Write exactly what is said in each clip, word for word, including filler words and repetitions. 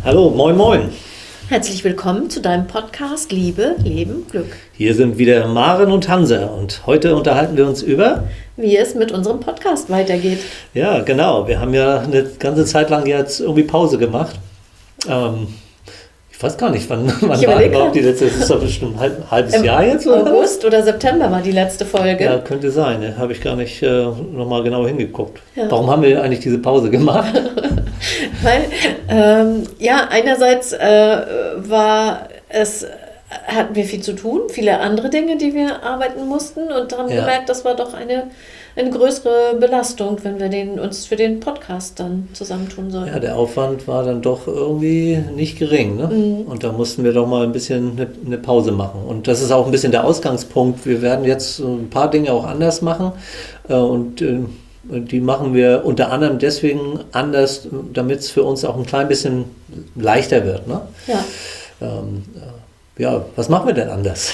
Hallo, moin moin. Herzlich willkommen zu deinem Podcast Liebe, Leben, Glück. Hier sind wieder Maren und Hansa und heute unterhalten wir uns über... Wie es mit unserem Podcast weitergeht. Ja, genau. Wir haben ja eine ganze Zeit lang jetzt irgendwie Pause gemacht. Ähm, ich weiß gar nicht, wann, wann war überhaupt die letzte, das ist doch bestimmt ein halb, halbes Im Jahr jetzt, oder? August oder September war die letzte Folge. Ja, könnte sein. Da habe ich gar nicht äh, nochmal genau hingeguckt. Ja. Warum haben wir eigentlich diese Pause gemacht? Weil, ähm, ja, einerseits äh, war es, hatten wir viel zu tun, viele andere Dinge, die wir arbeiten mussten und haben Ja. gemerkt, das war doch eine, eine größere Belastung, wenn wir den, uns für den Podcast dann zusammentun sollten. Ja, der Aufwand war dann doch irgendwie nicht gering. Ne? Mhm. Und da mussten wir doch mal ein bisschen eine, eine Pause machen. Und das ist auch ein bisschen der Ausgangspunkt. Wir werden jetzt ein paar Dinge auch anders machen. Äh, und äh, die machen wir unter anderem deswegen anders, damit es für uns auch ein klein bisschen leichter wird. Ne? Ja. Ähm, äh, ja, was machen wir denn anders?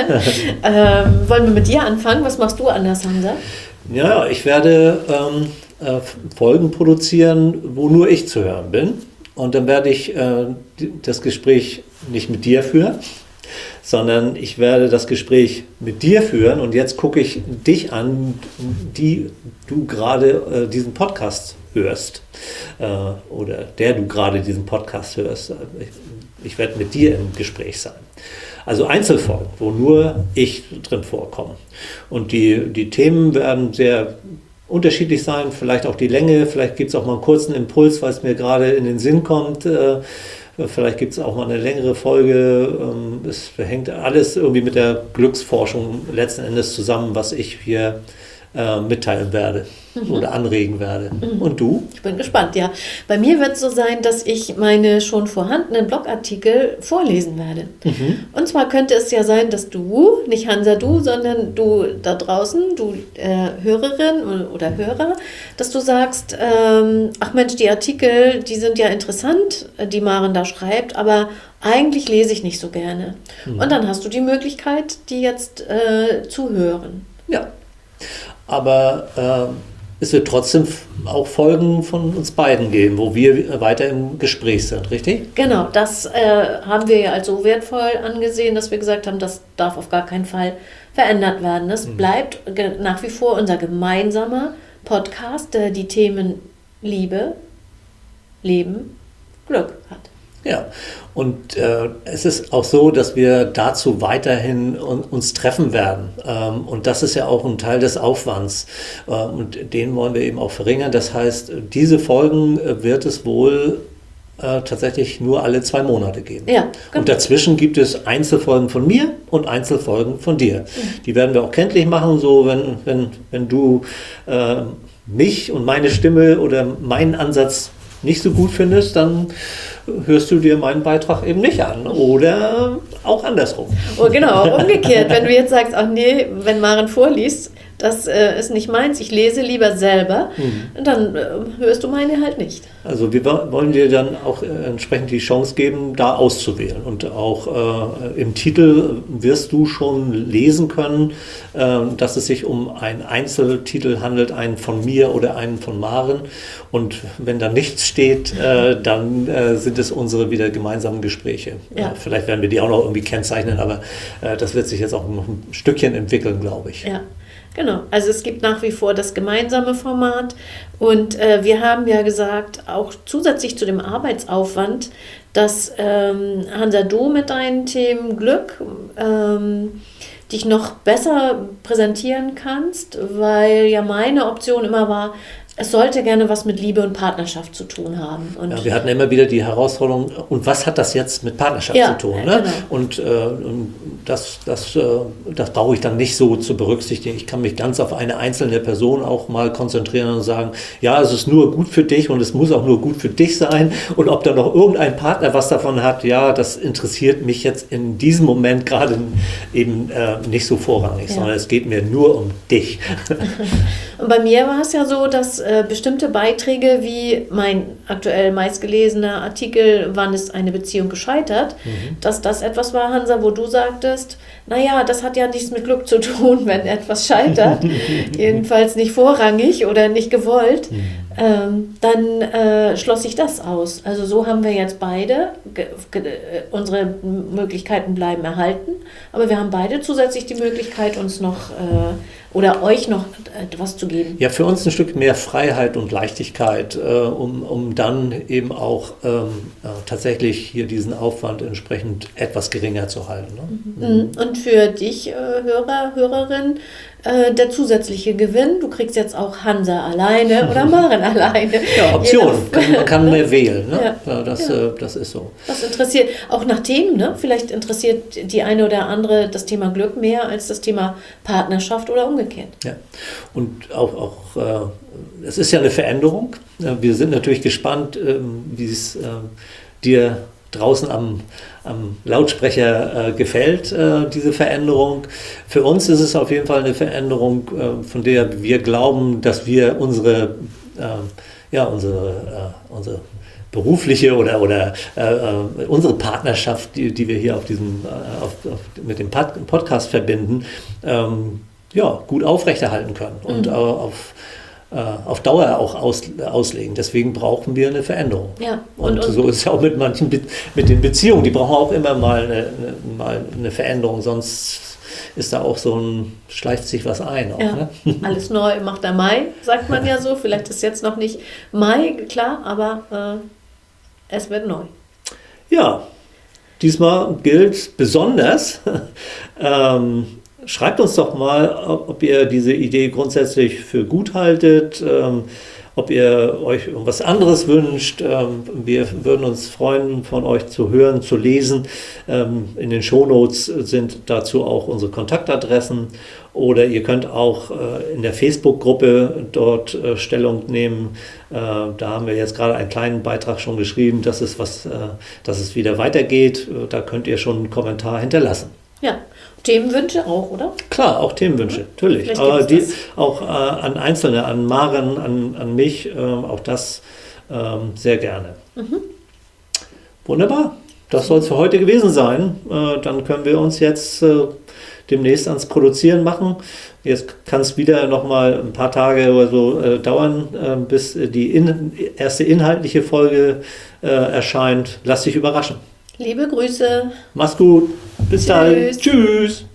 ähm, wollen wir mit dir anfangen? Was machst du anders, Hansa? Ja, ich werde ähm, äh, Folgen produzieren, wo nur ich zu hören bin. Und dann werde ich äh, die, das Gespräch nicht mit dir führen, sondern ich werde das Gespräch mit dir führen. Und jetzt gucke ich dich an, die du gerade äh, diesen Podcast hörst. Äh, oder der du gerade diesen Podcast hörst. Ich, ich werde mit dir im Gespräch sein. Also Einzelfolgen, wo nur ich drin vorkomme. Und die, die Themen werden sehr unterschiedlich sein, vielleicht auch die Länge, vielleicht gibt es auch mal einen kurzen Impuls, weil es mir gerade in den Sinn kommt. Vielleicht gibt es auch mal eine längere Folge. Es hängt alles irgendwie mit der Glücksforschung letzten Endes zusammen, was ich hier äh, mitteilen werde mhm. oder anregen werde. Mhm. Und du? Ich bin gespannt, ja. Bei mir wird es so sein, dass ich meine schon vorhandenen Blogartikel vorlesen werde. Mhm. Und zwar könnte es ja sein, dass du, nicht Hansa du, sondern du da draußen, du äh, Hörerin oder Hörer, dass du sagst, ähm, ach Mensch, die Artikel, die sind ja interessant, die Maren da schreibt, aber eigentlich lese ich nicht so gerne. Mhm. Und dann hast du die Möglichkeit, die jetzt äh, zu hören. Ja. Aber äh, es wird trotzdem auch Folgen von uns beiden geben, wo wir weiter im Gespräch sind, richtig? Genau, das äh, haben wir ja als so wertvoll angesehen, dass wir gesagt haben, das darf auf gar keinen Fall verändert werden. Es mhm. bleibt ge- nach wie vor unser gemeinsamer Podcast, der die Themen Liebe, Leben, Glück hat. Ja, und äh, es ist auch so, dass wir dazu weiterhin un, uns treffen werden. Ähm, und das ist ja auch ein Teil des Aufwands. Ähm, und den wollen wir eben auch verringern. Das heißt, diese Folgen äh, wird es wohl äh, tatsächlich nur alle zwei Monate geben. Ja, genau. Und dazwischen gibt es Einzelfolgen von mir und Einzelfolgen von dir. Mhm. Die werden wir auch kenntlich machen, so wenn, wenn, wenn du äh, mich und meine Stimme oder meinen Ansatz nicht so gut findest, dann hörst du dir meinen Beitrag eben nicht an oder auch andersrum. Oh, genau, umgekehrt. Wenn du jetzt sagst, ach nee, wenn Maren vorliest, das äh, ist nicht meins, ich lese lieber selber, mhm. dann äh, hörst du meine halt nicht. Also wir wollen dir dann auch äh, entsprechend die Chance geben, da auszuwählen. Und auch äh, im Titel wirst du schon lesen können, äh, dass es sich um einen Einzeltitel handelt, einen von mir oder einen von Maren. Und wenn da nichts steht, äh, dann äh, sind es unsere wieder gemeinsamen Gespräche. Ja. Äh, vielleicht werden wir die auch noch irgendwie kennzeichnen, aber äh, das wird sich jetzt auch noch ein Stückchen entwickeln, glaube ich. Ja. Genau, also es gibt nach wie vor das gemeinsame Format und äh, wir haben ja gesagt, auch zusätzlich zu dem Arbeitsaufwand, dass ähm, Hansa, du mit deinen Themen Glück ähm, dich noch besser präsentieren kannst, weil ja meine Option immer war, es sollte gerne was mit Liebe und Partnerschaft zu tun haben. Und ja, wir hatten immer wieder die Herausforderung, und was hat das jetzt mit Partnerschaft ja, zu tun? Ne? Genau. Und, äh, und das, das, äh, das brauche ich dann nicht so zu berücksichtigen. Ich kann mich ganz auf eine einzelne Person auch mal konzentrieren und sagen, ja, es ist nur gut für dich und es muss auch nur gut für dich sein. Und ob da noch irgendein Partner was davon hat, ja, das interessiert mich jetzt in diesem Moment gerade eben äh, nicht so vorrangig, ja. sondern es geht mir nur um dich. Und bei mir war es ja so, dass äh, bestimmte Beiträge wie mein aktuell meistgelesener Artikel, wann ist eine Beziehung gescheitert, mhm. dass das etwas war, Hansa, wo du sagtest, naja, das hat ja nichts mit Glück zu tun, wenn etwas scheitert, jedenfalls nicht vorrangig oder nicht gewollt, mhm. ähm, dann äh, schloss ich das aus. Also so haben wir jetzt beide, ge- ge- unsere Möglichkeiten bleiben erhalten, aber wir haben beide zusätzlich die Möglichkeit, uns noch äh, oder euch noch etwas zu geben. Ja, für uns ein Stück mehr Freiheit und Leichtigkeit, äh, um, um dann eben auch ähm, äh, tatsächlich hier diesen Aufwand entsprechend etwas geringer zu halten. Ne? Mhm. Mhm. Und für dich, äh, Hörer, Hörerin, äh, der zusätzliche Gewinn, du kriegst jetzt auch Hansa alleine oder Maren alleine. Ja, Option, kann, man kann mehr wählen. Ne? Ja. Ja, das, Ja. Äh, das ist so. Was interessiert, auch nach Themen, ne? Vielleicht interessiert die eine oder andere das Thema Glück mehr als das Thema Partnerschaft oder umgekehrt. Ja, und auch, auch äh, es ist ja eine Veränderung. Wir sind natürlich gespannt, ähm, wie es äh, dir draußen am, am Lautsprecher äh, gefällt, äh, diese Veränderung. Für uns ist es auf jeden Fall eine Veränderung, äh, von der wir glauben, dass wir unsere, äh, ja, unsere, äh, unsere berufliche oder, oder äh, unsere Partnerschaft, die, die wir hier auf diesem, äh, auf, auf, mit dem Pod- Podcast verbinden, ähm, ja, gut aufrechterhalten können und mhm. auf, äh, auf Dauer auch aus, auslegen. Deswegen brauchen wir eine Veränderung. Ja. Und, Und, und so ist es auch mit manchen Be- mit den Beziehungen. Die brauchen auch immer mal eine, eine, mal eine Veränderung, sonst ist da auch so ein, schleicht sich was ein. Auch, ja. ne? Alles neu macht der Mai, sagt man ja so. Vielleicht ist jetzt noch nicht Mai, klar, aber äh, es wird neu. Ja, diesmal gilt besonders, ähm, schreibt uns doch mal, ob ihr diese Idee grundsätzlich für gut haltet, ähm, ob ihr euch was anderes wünscht. Ähm, wir würden uns freuen, von euch zu hören, zu lesen. Ähm, in den Shownotes sind dazu auch unsere Kontaktadressen. Oder ihr könnt auch äh, in der Facebook-Gruppe dort äh, Stellung nehmen. Äh, da haben wir jetzt gerade einen kleinen Beitrag schon geschrieben, dass es, was, äh, dass es wieder weitergeht. Äh, da könnt ihr schon einen Kommentar hinterlassen. Ja, Themenwünsche auch, oder? Klar, auch Themenwünsche, natürlich. Vielleicht Aber gibt's die das. auch äh, an Einzelne, an Maren, an, an mich, ähm, auch das ähm, sehr gerne. Mhm. Wunderbar, das soll es für heute gewesen sein. Äh, dann können wir uns jetzt äh, demnächst ans Produzieren machen. Jetzt kann es wieder noch mal ein paar Tage oder so äh, dauern, äh, bis die in, erste inhaltliche Folge äh, erscheint. Lass dich überraschen. Liebe Grüße. Mach's gut. Bis Tschüss. dann. Tschüss.